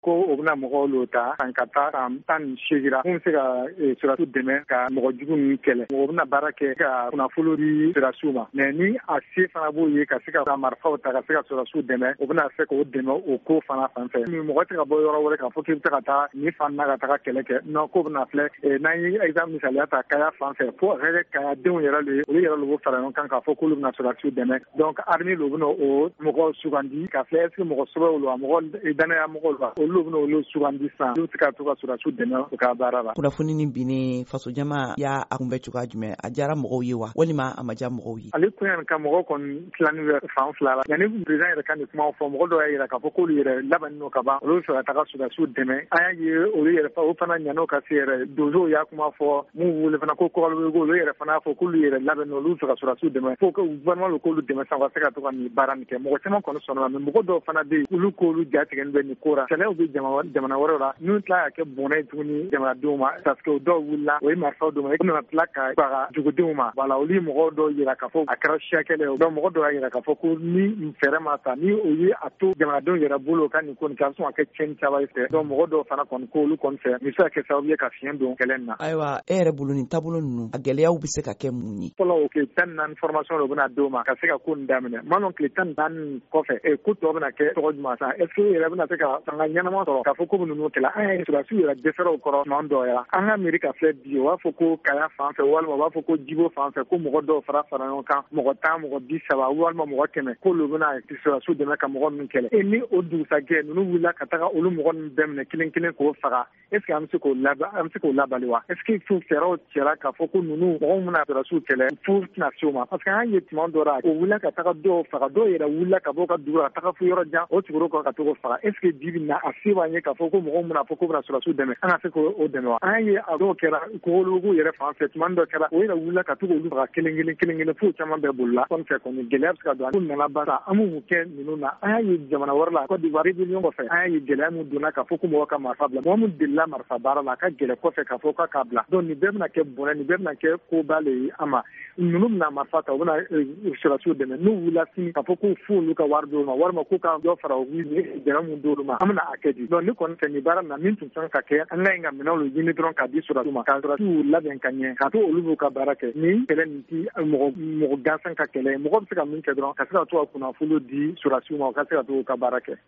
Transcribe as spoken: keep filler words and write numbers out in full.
ko o bɛna mɔgɔw lo ta san ka taa san tan ni seegira mun bɛ se ka sɔrɔdasiw dɛmɛ ka mɔgɔ jugu ninnu kɛlɛ o bɛna baara kɛ ka kunnafolo di sɔrɔdasiw ma mɛ ni a se fana b'o ye ka se ka marifaw ta ka se ka sɔrɔdasiw dɛmɛ o bɛna se k'o dɛmɛ o ko fana fan fɛ mɔgɔ tɛ ka bɔ yɔrɔ wɛrɛ k'a fɔ k'i bɛ se ka taa ni fan na ka taga kɛlɛ kɛ non ko bɛna filɛ n'an ye exemple misaliya ta kaya fan fɛ fo a ka kɛ kaya denw yɛrɛ le olu yɛrɛ le b'o fara ɲɔgɔn kan k'a fɔ k'olu bɛna sɔrɔdasiw dɛmɛ donc armée le bɛna o mɔgɔ sugandi ka filɛ est-ce que mɔgɔ sɛbɛw lo a mɔgɔ danaya mɔgɔw lo olu bɛna olu sugandi sisan olu bɛ se ka to ka sɔrɔdasiw dɛmɛ u ka baara la. Kunnafoni ni binnen faso jama y'a kunbɛ cogoya jumɛn a diyara mɔgɔw ye wa walima a ma diya mɔgɔw ye. Ale kun ka mɔgɔ kɔni tilani bɛ fan fila la yanni président yɛrɛ ka nin kuma fɔ mɔgɔ dɔw y'a yira k'a fɔ k'olu yɛrɛ labɛnnen don ka ban olu bɛ fɛ ka taga sɔrɔdasiw dɛmɛ an y'a ye olu yɛrɛ o fana ɲan'o ka se yɛrɛ donsow y'a kuma fɔ mun wele fana ko kɔgɔlibeko olu yɛrɛ fana y'a fɔ k'olu yɛrɛ labɛnnen olu bɛ fɛ ka sɔrɔdasiw dɛmɛ fo que gouvernement k'olu dɛmɛ sisan u ka se ka to ka nin baara nin kɛ mɔgɔ caman kɔni sɔnna mɛ mɔgɔ dɔw fana bɛ yen olu k'olu jatigɛlen bɛ nin ko la kɛlɛw bɛ jamana wɛrɛw la n'u tila ka kɛ bɔnɛ ye tuguni jamanadenw ma parce que dɔw wulila o ye marifaw d'u ma u nana tila ka baga jugudenw ma wala olu ye mɔgɔw dɔw yira k'a fɔ a kɛra siya kɛlɛ ye donc mɔgɔ dɔw y'a yira k'a fɔ ko ni fɛɛrɛ ma ta ni o ye a to jamanadenw yɛrɛ bolo ka nin ko nin kɛ a bɛ sɔn ka kɛ tiɲɛni caman ye fɛ donc mɔgɔ dɔw fana kɔni ko olu kɔni fɛ nin bɛ se ka kɛ sababu ye ka fiɲɛ don kɛlɛ in na. Ayiwa e yɛrɛ bolo nin taabolo ninnu a gɛlɛyaw bɛ se ka kɛ mun ye. Fɔlɔ o tile tan ni naani formation dɔ bɛna d'o ma ka se ka ko nin daminɛ maa dɔn tile tan ni naani kɔfɛ ko tɔ bɛna kɛ tɔgɔ jumɛn san est ce que yɛrɛ bɛna se ka fanga ɲɛnama sɔrɔ k'a fɔ ko ninnu kɛlɛ an ye sɔrɔdasiw yɛrɛ dɛsɛra o kɔrɔ tuma dɔw yɛrɛ an ka miiri ka filɛ bi o b'a fɔ ko kaya fan fɛ walima u b'a fɔ ko jibo fan fɛ ko mɔgɔ dɔw fara fara ɲɔgɔn kan mɔgɔ tan mɔgɔ bi saba walima mɔgɔ kɛmɛ k'olu bɛna sɔrɔdasiw dɛmɛ ka mɔgɔ ninnu kɛlɛ e ni o dugusajɛ ninnu wulila ka taga olu mɔgɔ ninnu bɛɛ minɛ kelen kelen k'o faga est ce que an bɛ se k'o laba an bɛ se k'o labali wa est ce que fo fɛɛrɛw cɛla k'a fɔ ko ninnu mɔgɔ min bɛna sɔrɔdasiw kɛlɛ fo tɛna se o ma parce que an ye tuma dɔ la o wulila ka taga dɔw faga dɔw yɛrɛ wulila ka bɔ ka dugu la ka taga fo yɔrɔ jan o tigɛr'o kɔ ka to k'o faga est ce que bi bi na a se b'an ye k'a fɔ ko mɔgɔ min bɛna fɔ ko bɛna sɔrɔdasiw dɛmɛ an ka se k'o dɛmɛ wa an ye a dɔw kɛra kogologo yɛrɛ fan fɛ tuma dɔ kɛra o yɛrɛ wulila ka to k'olu faga kelen kelen kelen kelen fo caman bɛɛ bolila kɔni fɛ kɔni gɛlɛya bɛ se ka don an nana baara an b'u kɛ ninnu na an y'a ye jamana wɛrɛ la Côte d'Ivoire rébellion kɔfɛ an y'a ye gɛlɛya min donna k'a fɔ ko mɔgɔ ka marifa bila mɔgɔ min delila marifa baara la a ka gɛlɛ kɔfɛ k'a fɔ k'a k'a bila donc nin bɛɛ bɛna kɛ bɔnɛ nin bɛɛ bɛna kɛ koba le ye an ma ninnu bɛna marifa ta u bɛna sɔrɔdasiw dɛmɛ n'u wulila sini k'a fɔ ko fo olu ka wari d'olu ma walima k'u ka dɔ fara u dɛmɛ min d'olu ma an bɛna a kɛ di donc ne kɔni fɛ nin baara na min tun kan ka kɛ an ka ɲi ka minɛnw ɲini dɔrɔn k'a di sɔrɔdasiw ma ka sɔrɔdasiw labɛn ka ɲɛ k'a to olu b'u ka baara kɛ ni kɛlɛ nin ti mɔgɔ mɔgɔ gansan ka kɛlɛ mɔgɔ bɛ se ka min kɛ dɔrɔn ka se ka to ka kunnafolo di sɔrɔdasiw ma u ka se ka to u ka baara kɛ.